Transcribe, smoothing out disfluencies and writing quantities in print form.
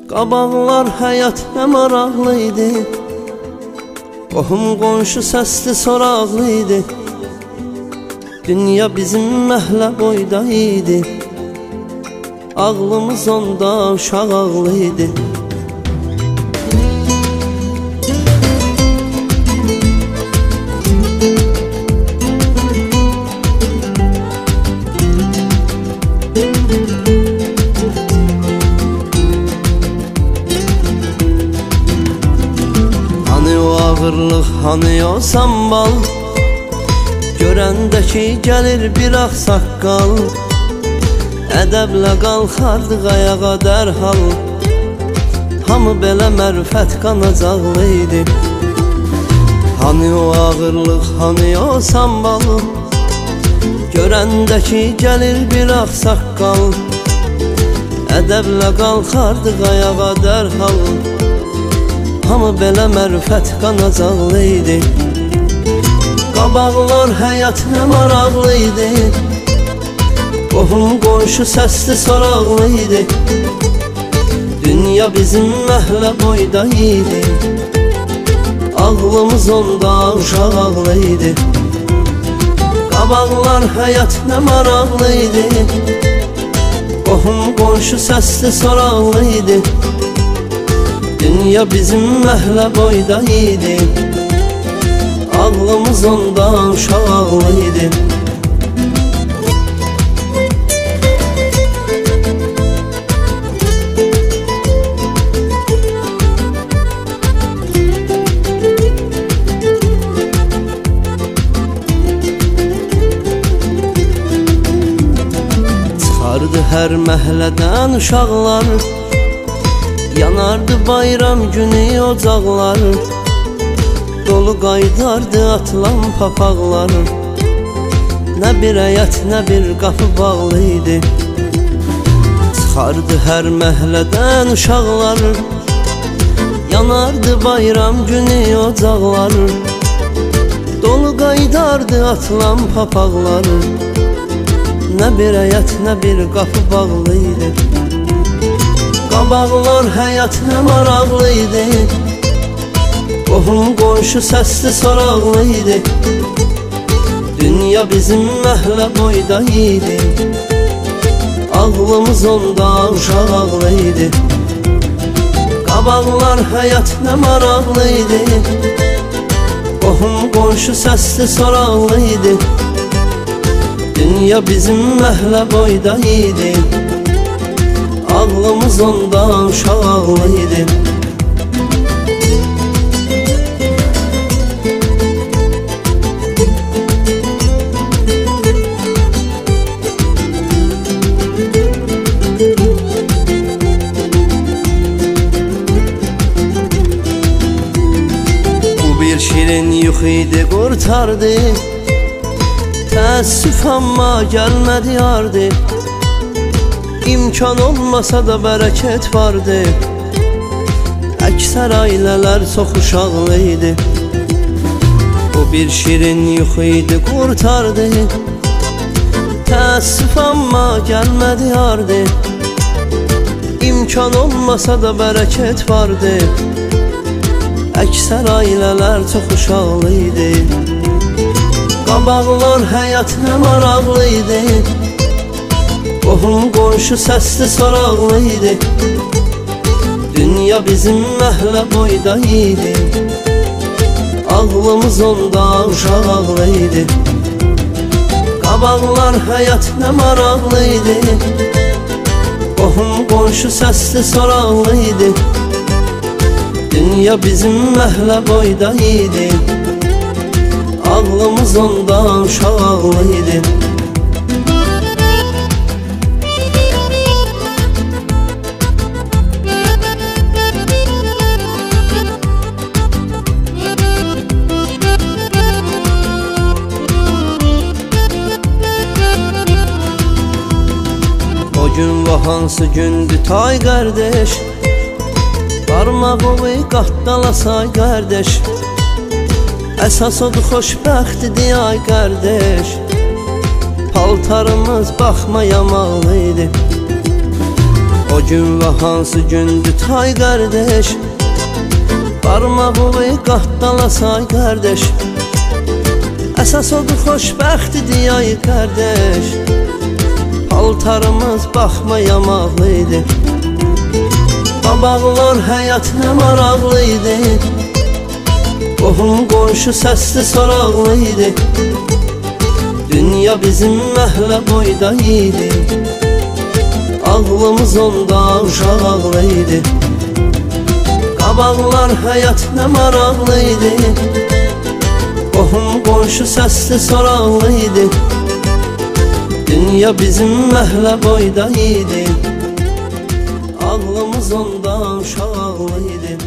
Qabaqlar həyat nə maraqlıydı, qohum qonşu səsli soraqlıydı. Dünya bizim məhlə boyda idi, ağlımız onda uşaq ağlıydı. Ağırlıq hani o sambal, görəndə ki gəlir bir ağsaqqal. Ədəblə qalxardıq ayağa dərhal, hamı belə mərifət qanacaqlıydı. Hani o ağırlıq, hani o sambal, görəndə ki gəlir bir ağsaqqal. Ədəblə qalxardıq ayağa dərhal, hamı belə mərifət qanacaqlıydı. Qabaqlar həyat nə maraqlıydı, qohum qonşu səsli soraqlıydı. Dünya bizim məhlə boyda idi, ağlımız onda uşaq ağlıydı. Qabaqlar həyat nə maraqlıydı, qohum qonşu səsli soraqlıydı. Dünya bizim məhlə boyda idi, ağlımız onda uşaq ağlıydı. Çıxardı hər məhəllədən uşaqlar, yanardı bayram günü ocaqlar. Dolu qaydardı atılan papaqlar, nə bir həyat, nə bir qapı bağlıydı. Çıxardı hər məhəllədən uşaqlar, yanardı bayram günü ocaqlar. Dolu qaydardı atılan papaqlar, nə bir həyat, nə bir qapı bağlıydı. Qabaqlar həyat nə maraqlıydı, qohum qonşu səsli soraqlıydı. Dünya bizim məhlə boyda idi, ağlımız onda uşaq ağlıydı. Qabaqlar həyat nə maraqlıydı, qohum qonşu səsli soraqlıydı. Dünya bizim məhlə boyda idi, ağlımız onda uşaq ağlıydı. Bu bir şirin yux idi, qurtardı. Təəssüf amma gəlmədi yardı, İmkan olmasa da bərəkət vardı. Əksər ailələr çox uşaqlıydı. O bir şirin yux idi, qurtardı. Təəssüf amma gəlmədi yardı, İmkan olmasa da bərəkət vardı. Əksər ailələr çox uşaqlıydı. Qabaqlar həyat nə maraqlıydı, qohum qonşu səsli soraqlıydı. Dünya bizim məhlə boyda idi, ağlımız onda uşaq ağlıydı. Qabaqlar həyat nə maraqlıydı, qohum qonşu səsli soraqlıydı. Dünya bizim məhlə boyda idi, ağlımız onda uşaq ağlıydı. O gün və hansı gündü tay qardeş, barmağı qatdalasay qardeş. Əsas odur xoşbəxtdir ay qardeş, paltarımız baxma yamalıydı. O gün ve hansı gündü tay kardeş, barmağı qatdalasay kardeş. Əsas odur xoşbəxtidir ay kardeş, paltarımız baxmaya mağlıydı. Babaqlar həyat nə maraqlıydı, qohum qonşu səsli soraqlıydı. Dünya bizim məhlə boyda idi, ağlımız onda uşaq ağlıydı. Qabaqlar həyat nə maraqlıydı, qohum qonşu səsli soraqlıydı. Dünya bizim məhlə boyda idi, ağlımız onda uşaq ağlıydı.